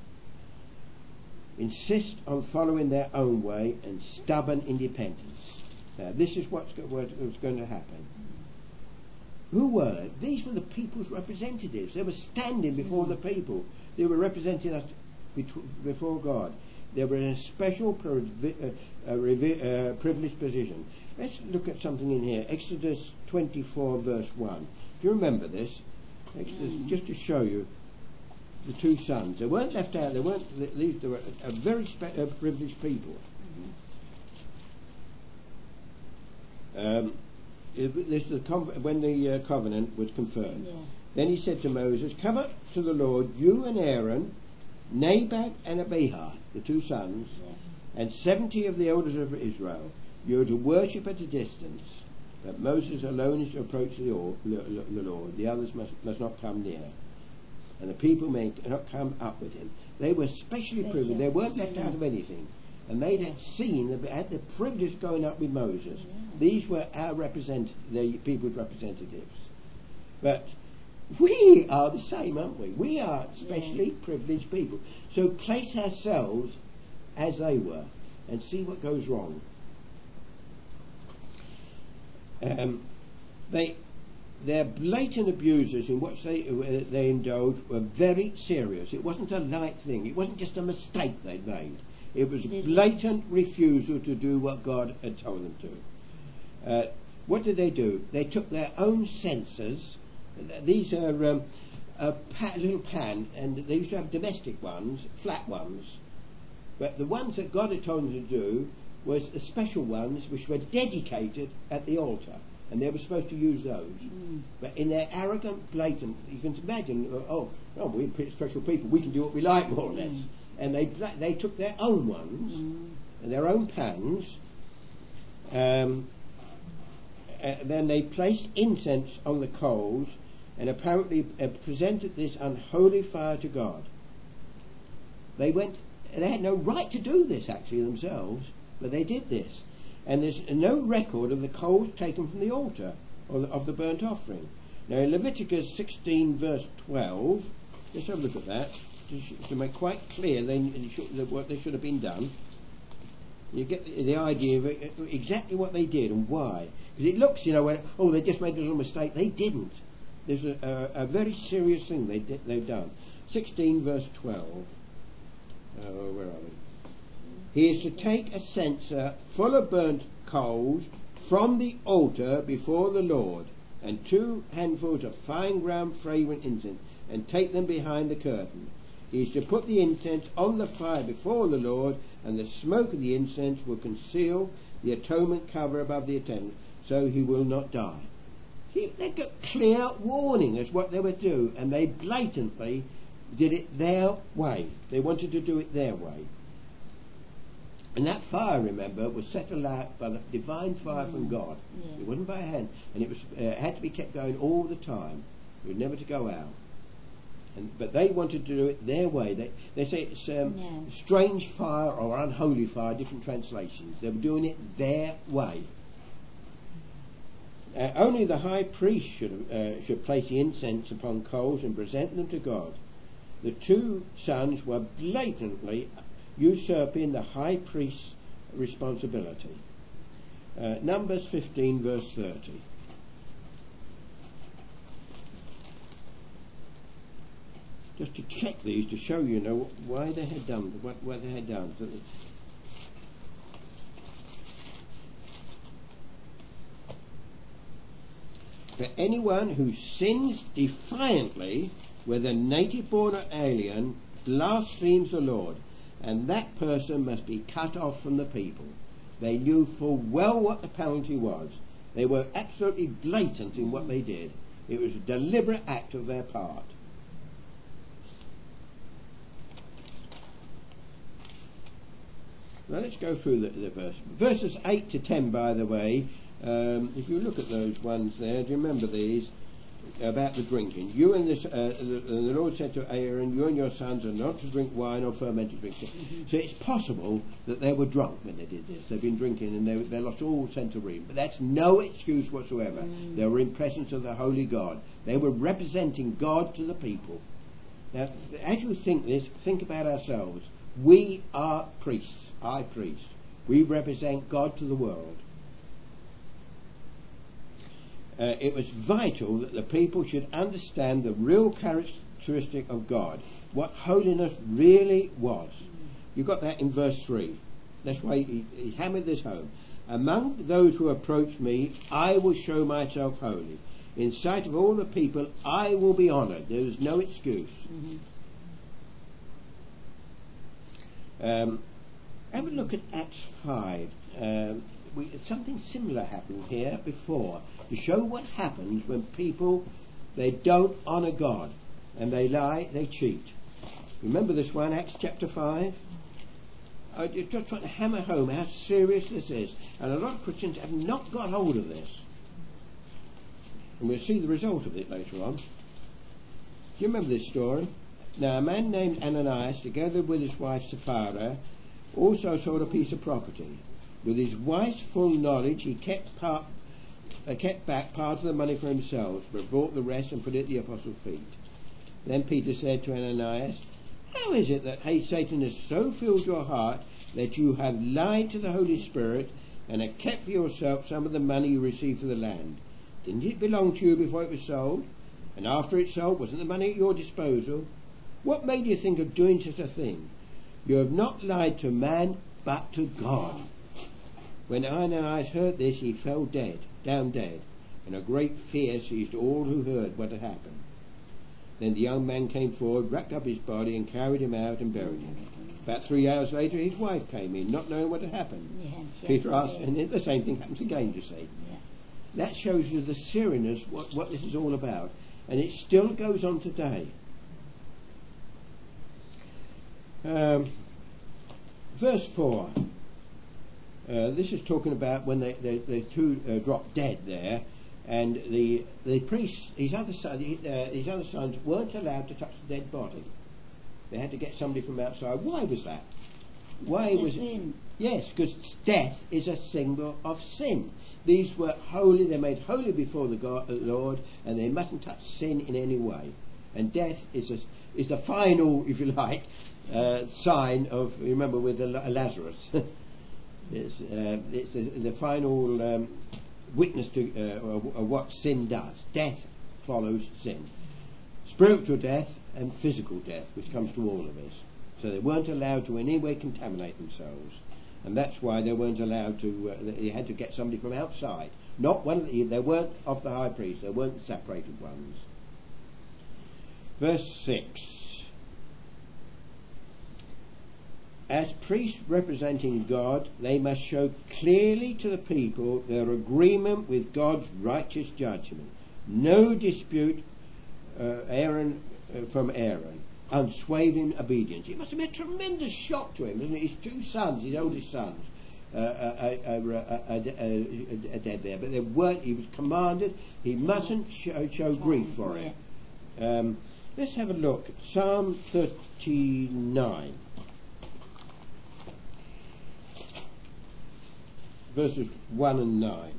S1: insist on following their own way, and stubborn independence. Now, this is what's going to happen. Who were they? These were the people's representatives. They were standing before the people. They were representing us before God. They were in a special privileged position. Let's look at something in here. Exodus 24 verse 1. Do you remember this? Exodus, just to show you the two sons. They weren't left out. They were a very privileged people. This is when the covenant was confirmed. Yeah. Then he said to Moses, "Come up to the Lord, you and Aaron, Nadab and Abihu, the two sons, and 70 of the elders of Israel. You are to worship at a distance, but Moses alone is to approach the Lord. The others must not come near, and the people may not come up with him." They were specially privileged. They weren't left out of anything, and they had the privilege of going up with Moses. These were the people's representatives. But we are the same, aren't we? We are specially privileged people. So place ourselves as they were and see what goes wrong. Their blatant abuses in which they indulged were very serious. It wasn't a light thing. It wasn't just a mistake they'd made. It was a blatant refusal to do what God had told them to. What did they do? They took their own censers. These are a little pan, and they used to have domestic ones, flat ones. But the ones that God had told them to do was the special ones which were dedicated at the altar, and they were supposed to use those. But in their arrogant, blatant, you can imagine, we're special people, we can do what we like, more or less. And they took their own ones and their own pans. Then they placed incense on the coals and apparently presented this unholy fire to God. They had no right to do this actually themselves, but they did this. And there's no record of the coals taken from the altar or of the burnt offering. Now in Leviticus 16 verse 12, let's have a look at that to make quite clear what they should have been done. You get the idea of exactly what they did and why. Because it looks, they just made a little mistake. They didn't. There's a very serious thing they've done. 16 verse 12. Where are we? He is to take a censer full of burnt coals from the altar before the Lord, and 2 handfuls of fine ground fragrant incense, and take them behind the curtain. He is to put the incense on the fire before the Lord, and the smoke of the incense will conceal the atonement cover above the tent, so he will not die. They got clear warning as what they would do, and they blatantly did it their way. They wanted to do it their way. And that fire, remember, was set alight by the divine fire from God. It wasn't by hand, and it was had to be kept going all the time. It was never to go out. But they wanted to do it their way. They say it's strange fire or unholy fire, different translations. They were doing it their way. Only the high priest should place the incense upon coals and present them to God. The two sons were blatantly usurping the high priest's responsibility. Numbers 15 verse 30. Just to check these, to show you why they had done what they had done. For anyone who sins defiantly, whether native born or alien, blasphemes the Lord, and that person must be cut off from the people. They knew full well what the penalty was. They were absolutely blatant in what they did. It was a deliberate act of their part. Now let's go through the verse. Verses 8 to 10, by the way, if you look at those ones there, do you remember these? About the drinking. You and the Lord said to Aaron, you and your sons are not to drink wine or fermented drink. So it's possible that they were drunk when they did this. They've been drinking and they lost all sense of reason. But that's no excuse whatsoever. They were in presence of the Holy God. They were representing God to the people. Now, as you think this, think about ourselves. We are priests, high priests. We represent God to the world. It was vital that the people should understand the real characteristic of God, what holiness really was. You got that in verse 3. That's why he hammered this home. Among those who approach me, I will show myself holy. In sight of all the people, I will be honoured. There is no excuse. Have a look at Acts 5. Something similar happened here before, to show what happens when people, they don't honour God, and they lie, they cheat. Remember this one, Acts chapter 5? I'm just trying to hammer home how serious this is, and a lot of Christians have not got hold of this. And we'll see the result of it later on. Do you remember this story? Now a man named Ananias, together with his wife Sapphira, also sold a piece of property. With his wife's full knowledge, he kept back part of the money for himself, but brought the rest and put it at the apostles' feet. Then Peter said to Ananias, how is it that Satan has so filled your heart that you have lied to the Holy Spirit and have kept for yourself some of the money you received for the land? Didn't it belong to you before it was sold? And after it's sold, wasn't the money at your disposal? What made you think of doing such a thing? You have not lied to man, but to God. When Ananias heard this, he fell down dead, and a great fear seized all who heard what had happened. Then the young man came forward, wrapped up his body, and carried him out and buried him. About 3 hours later, his wife came in, not knowing what had happened. Yes, Peter asked, and the same thing happens again, you see. Yeah. That shows you the seriousness, what this is all about. And it still goes on today. Verse 4. This is talking about when the two dropped dead there, and the priest, his other sons weren't allowed to touch the dead body. They had to get somebody from outside. Why was that? Why was it? Yes, because death is a symbol of sin. These were holy; they're made holy before the Lord, and they mustn't touch sin in any way. And death is the final, if you like, sign of. Remember with Lazarus. It's the final witness to of what sin does. Death follows sin. Spiritual death and physical death, which comes to all of us. So they weren't allowed to in any way contaminate themselves. And that's why they weren't allowed to, they had to get somebody from outside. Not one of they weren't of the high priest, they weren't the separated ones. Verse 6. As priests representing God, they must show clearly to the people their agreement with God's righteous judgment. No dispute from Aaron. Unswerving obedience. It must have been a tremendous shock to him, isn't it? His two sons, his oldest sons, are dead there. But they weren't. He was commanded he mustn't show grief for it. Let's have a look at Psalm 39, verses 1 and 9.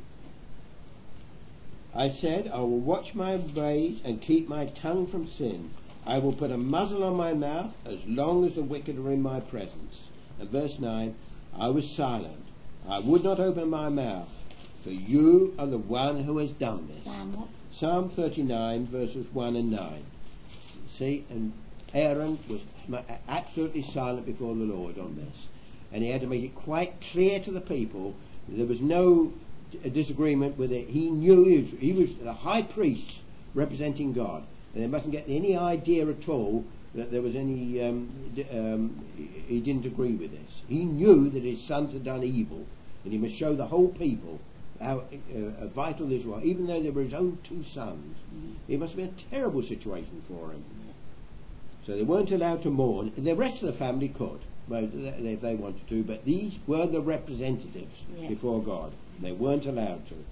S1: I said, I will watch my ways and keep my tongue from sin. I will put a muzzle on my mouth as long as the wicked are in my presence. And verse 9, I was silent. I would not open my mouth, for you are the one who has done this. Psalm 39, verses 1 and 9. See, and Aaron was absolutely silent before the Lord on this. And he had to make it quite clear to the people. There was no disagreement with it. He knew he was the high priest representing God, and they mustn't get any idea at all that there was any he didn't agree with this. He knew that his sons had done evil, and he must show the whole people how vital this was. Even though they were his own two sons, it must have been a terrible situation for him. So they weren't allowed to mourn. The rest of the family could, if they wanted to, but these were the representatives before God. They weren't allowed to.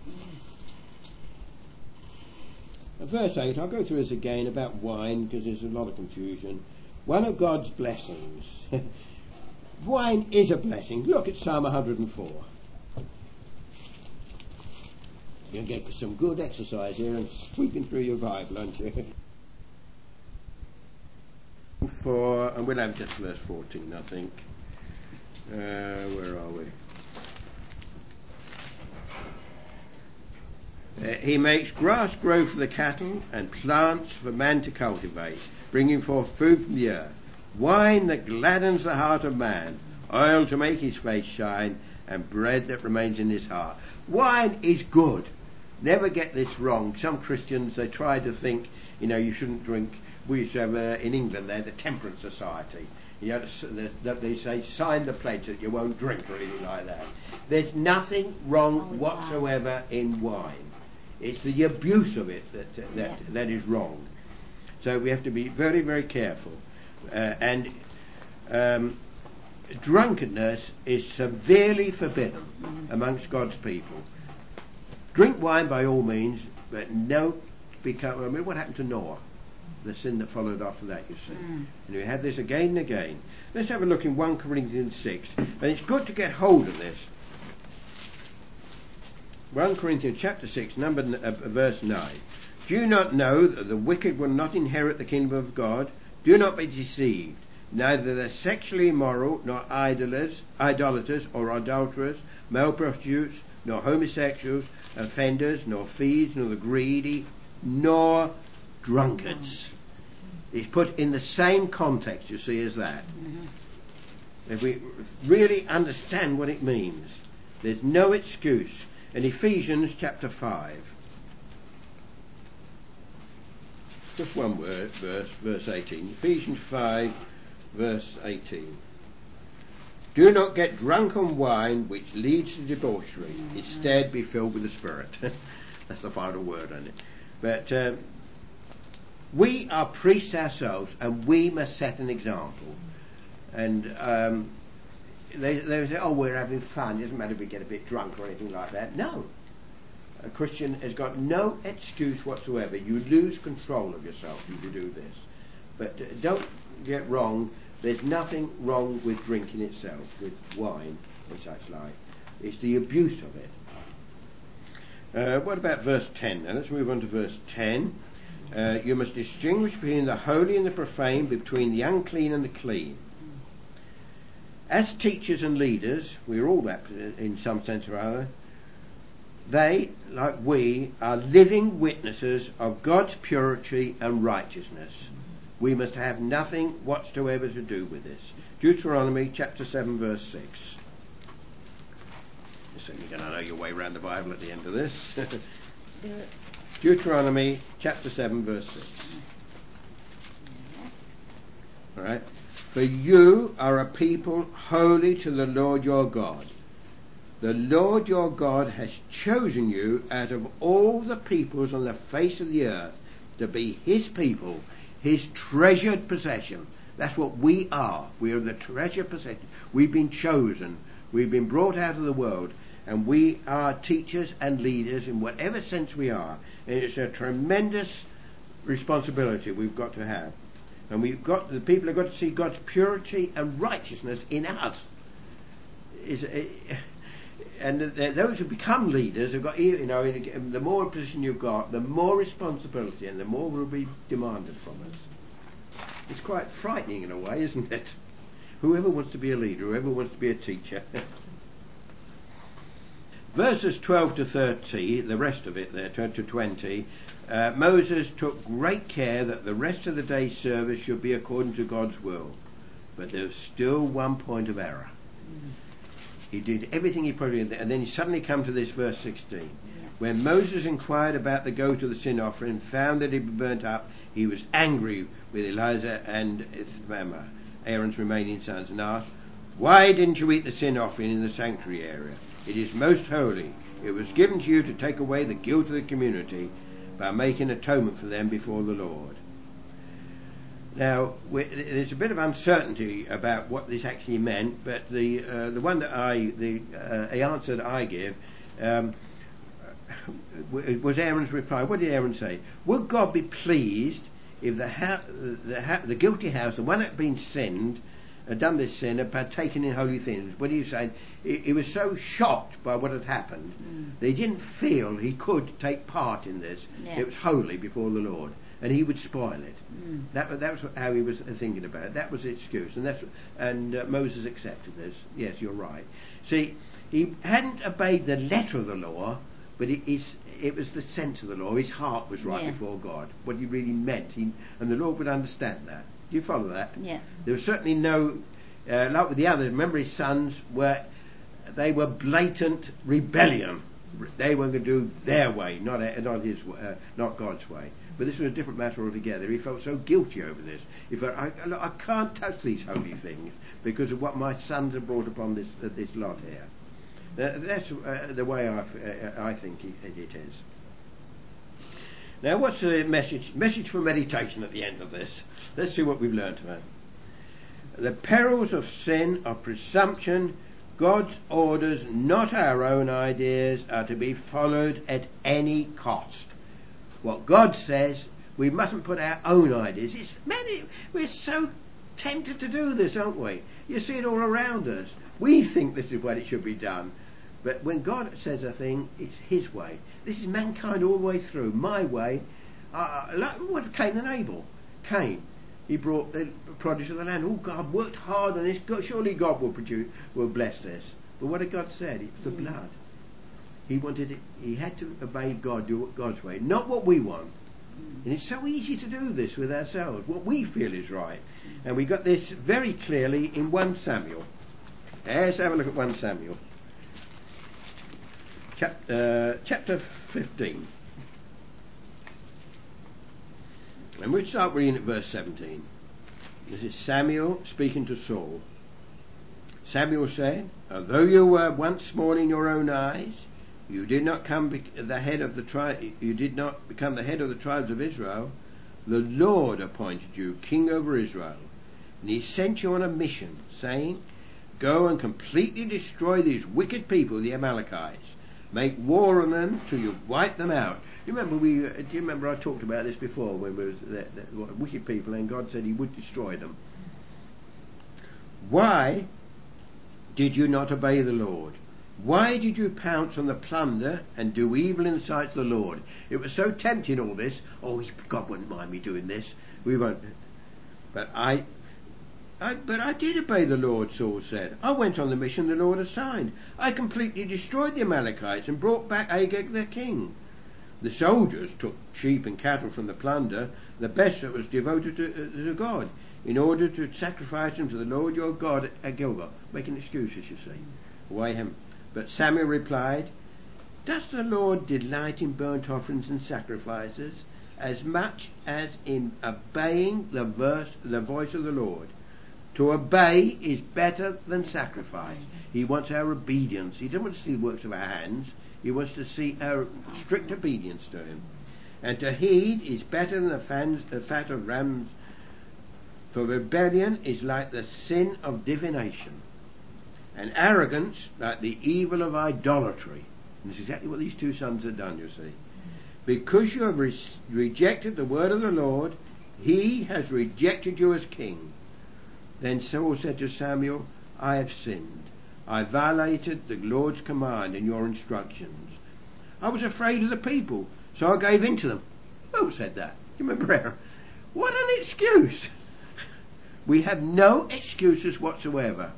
S1: Verse 8, I'll go through this again about wine because there's a lot of confusion. One of God's blessings. Wine is a blessing. Look at Psalm 104. You'll get some good exercise here and sweeping through your Bible, aren't you? And we'll have just verse 14, I think. Where are we? He makes grass grow for the cattle and plants for man to cultivate, bringing forth food from the earth, wine that gladdens the heart of man, oil to make his face shine, and bread that remains in his heart. Wine is good. Never get this wrong. Some Christians, they try to think, you shouldn't drink. We used to have in England there the Temperance Society. They say sign the pledge that you won't drink or anything like that. There's nothing wrong whatsoever in wine. It's the abuse of it that is wrong. So we have to be very, very careful. And drunkenness is severely forbidden amongst God's people. Drink wine by all means, but what happened to Noah? The sin that followed after that, you see. And we had this again and again. Let's have a look in 1 Corinthians 6. And it's good to get hold of this. 1 Corinthians chapter 6, verse 9. Do you not know that the wicked will not inherit the kingdom of God? Do not be deceived. Neither the sexually immoral, nor idolaters or adulterers, male prostitutes, nor homosexuals, offenders, nor thieves, nor the greedy, nor drunkards. It's put in the same context, you see, as that. If we really understand what it means, there's no excuse. In Ephesians chapter 5, just one word, verse 18. Ephesians 5, verse 18. Do not get drunk on wine, which leads to debauchery. Instead, be filled with the Spirit. That's the final word on it. But we are priests ourselves, and we must set an example. And they say, we're having fun. It doesn't matter if we get a bit drunk or anything like that. No. A Christian has got no excuse whatsoever. You lose control of yourself if you do this. But don't get wrong. There's nothing wrong with drinking itself, with wine and such like. It's the abuse of it. What about verse 10? Now let's move on to verse 10. You must distinguish between the holy and the profane, between the unclean and the clean. As teachers and leaders, we're all that in some sense or other, they, like we, are living witnesses of God's purity and righteousness. We must have nothing whatsoever to do with this. Deuteronomy chapter 7 verse 6. You're certainly going to know your way around the Bible at the end of this. Deuteronomy chapter 7 verse 6. Alright. For you are a people holy to the Lord your God. The Lord your God has chosen you out of all the peoples on the face of the earth to be his people, his treasured possession. That's what we are. We are the treasured possession. We've been chosen. We've been brought out of the world, and we are teachers and leaders in whatever sense we are. And it's a tremendous responsibility we've got to have. And the people have got to see God's purity and righteousness in us. And those who become leaders have got, the more position you've got, the more responsibility and the more will be demanded from us. It's quite frightening in a way, isn't it? Whoever wants to be a leader, whoever wants to be a teacher. Verses 12 to 30, the rest of it there, 12 to 20, Moses took great care that the rest of the day's service should be according to God's will. But there was still one point of error. He did everything he probably did, and then he suddenly come to this verse 16. When Moses inquired about the goat of the sin offering and found that it had been burnt up, he was angry with Eleazar and Ithamar, Aaron's remaining sons, and asked, "Why didn't you eat the sin offering in the sanctuary area? It is most holy. It was given to you to take away the guilt of the community by making atonement for them before the Lord." Now, there's a bit of uncertainty about what this actually meant, but the answer that I give was Aaron's reply. What did Aaron say? Would God be pleased if the guilty house, the one that had been sinned, had done this sin, had partaken in holy things? What he was saying, he was so shocked by what had happened that he didn't feel he could take part in this. Yeah. It was holy before the Lord, and he would spoil it. That was how he was thinking about it. That was the excuse, and Moses accepted this. Yes, you're right. See, he hadn't obeyed the letter of the law, but it was the sense of the law. His heart was right before God, what he really meant, and the Lord would understand that. Do you follow that?
S2: Yeah.
S1: There was certainly no, like with the others, remember his sons were blatant rebellion. They were going to do their way, not God's way. But this was a different matter altogether. He felt so guilty over this. He felt, I can't touch these holy things because of what my sons have brought upon this lot here. That's the way I think it is. Now, what's the message? Message for meditation at the end of this. Let's see what we've learned about. The perils of sin, of presumption, God's orders, not our own ideas, are to be followed at any cost. What God says, we mustn't put our own ideas. We're so tempted to do this, aren't we? You see it all around us. We think this is what it should be done. But when God says a thing, it's his way. This is mankind all the way through. My way. Like what Cain and Abel. Cain, he brought the produce of the land. Oh, God worked hard on this. Surely God will bless this. But what had God said? It's the blood. He wanted it. He had to obey God, do God's way, not what we want. And it's so easy to do this with ourselves, what we feel is right. And we got this very clearly in 1 Samuel. Let's have a look at 1 Samuel. Chapter 15. And we'll start reading at verse 17. This is Samuel speaking to Saul. Samuel said, "Although you were once small in your own eyes, you did not become the head of the tribes of Israel. The Lord appointed you king over Israel, and he sent you on a mission, saying, go and completely destroy these wicked people, the Amalekites. Make war on them till you wipe them out." Do you remember I talked about this before when we was the wicked people, and God said he would destroy them. Why did you not obey the Lord? Why did you pounce on the plunder and do evil in the sight of the Lord? It was so tempting, all this. Oh, God wouldn't mind me doing this. We won't. But I did obey the Lord, Saul said. I went on the mission the Lord assigned. I completely destroyed the Amalekites and brought back Agag their king. The soldiers took sheep and cattle from the plunder, the best that was devoted to God, in order to sacrifice them to the Lord your God at Gilgal. Making excuses, you see. Why him? But Samuel replied, "Does the Lord delight in burnt offerings and sacrifices as much as in obeying the voice of the Lord? To obey is better than sacrifice." He wants our obedience. He doesn't want to see the works of our hands. He wants to see our strict obedience to him. And to heed is better than the fat of rams. For rebellion is like the sin of divination, and arrogance like the evil of idolatry. And this is exactly what these two sons had done, you see. Because you have rejected the word of the Lord, he has rejected you as king. Then Saul said to Samuel, I have sinned. I violated the Lord's command and your instructions. I was afraid of the people, so I gave in to them. Who said that? Give me a prayer. What an excuse! We have no excuses whatsoever.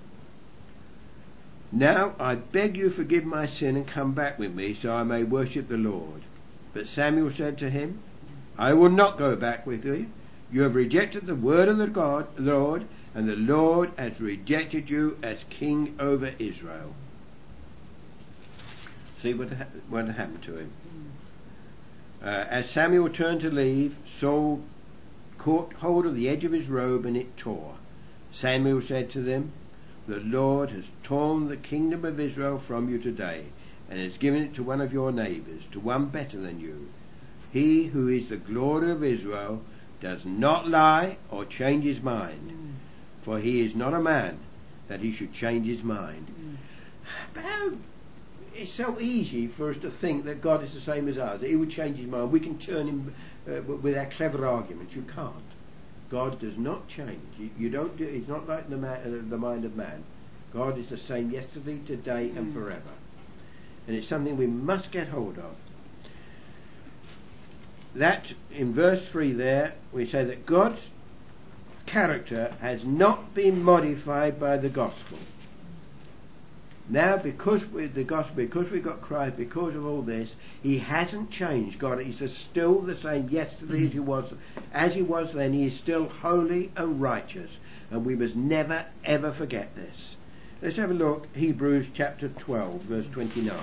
S1: Now I beg you forgive my sin and come back with me so I may worship the Lord. But Samuel said to him, I will not go back with you. You have rejected the word of the Lord, and the Lord has rejected you as king over Israel. See what happened to him. As Samuel turned to leave, Saul caught hold of the edge of his robe and it tore. Samuel said to them, the Lord has torn the kingdom of Israel from you today and has given it to one of your neighbours, to one better than you. He who is the glory of Israel does not lie or change his mind, for he is not a man that he should change his mind. But it's so easy for us to think that God is the same as us, that he would change his mind. We can turn him with our clever arguments. You can't. God does not change. You don't do. It's not like the mind of man. God is the same yesterday, today, and forever. And it's something we must get hold of. That in verse 3 there, we say that God's character has not been modified by the gospel. Now, because with the gospel, because we've got Christ, because of all this, he hasn't changed. God is still the same yesterday as he was then. He is still holy and righteous, and we must never ever forget this. Let's have a look. Hebrews chapter 12, verse 29.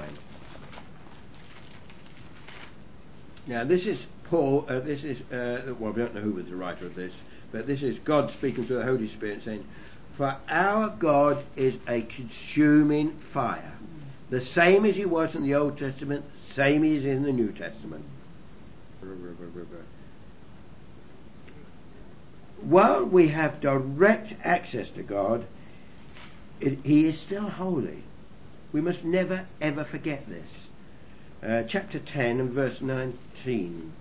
S1: Now, this is Paul. Well, we don't know who was the writer of this, but this is God speaking to the Holy Spirit, saying, for our God is a consuming fire, the same as he was in the Old Testament, same as in the New Testament. While we have direct access to God, he is still holy. We must never ever forget this. Chapter 10 and verse 19.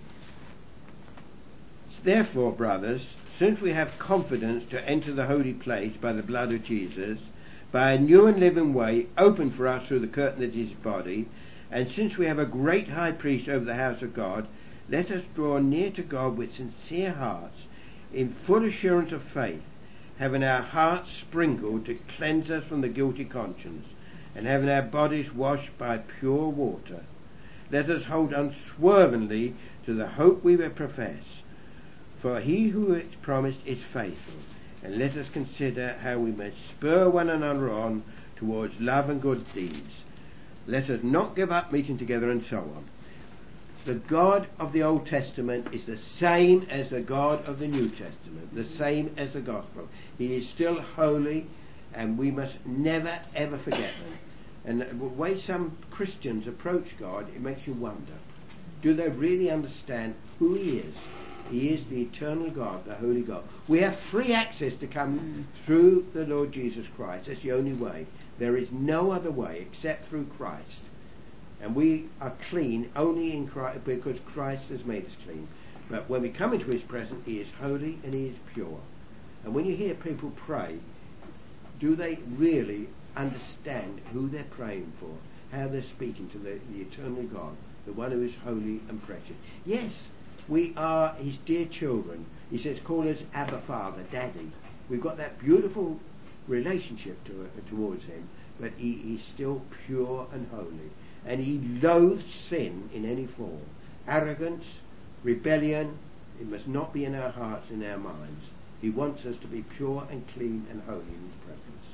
S1: Therefore, brothers, since we have confidence to enter the holy place by the blood of Jesus, by a new and living way opened for us through the curtain that is his body, and since we have a great high priest over the house of God, let us draw near to God with sincere hearts, in full assurance of faith, having our hearts sprinkled to cleanse us from the guilty conscience, and having our bodies washed by pure water. Let us hold unswervingly to the hope we will profess. For he who is promised is faithful, and let us consider how we may spur one another on towards love and good deeds. Let us not give up meeting together, and so on. The God of the Old Testament is the same as the God of the New Testament, the same as the Gospel. He is still holy, and we must never ever forget them. And the way some Christians approach God, it makes you wonder. Do they really understand who he is? He is the eternal God, the holy God. We have free access to come through the Lord Jesus Christ. That's the only way. There is no other way except through Christ. And we are clean only in Christ, because Christ has made us clean. But when we come into his presence, he is holy and he is pure. And when you hear people pray, do they really understand who they're praying for? How they're speaking to the eternal God, the one who is holy and precious? Yes, we are his dear children. He says, call us Abba Father, Daddy. We've got that beautiful relationship towards him, but he's still pure and holy. And he loathes sin in any form. Arrogance, rebellion, it must not be in our hearts and our minds. He wants us to be pure and clean and holy in his presence.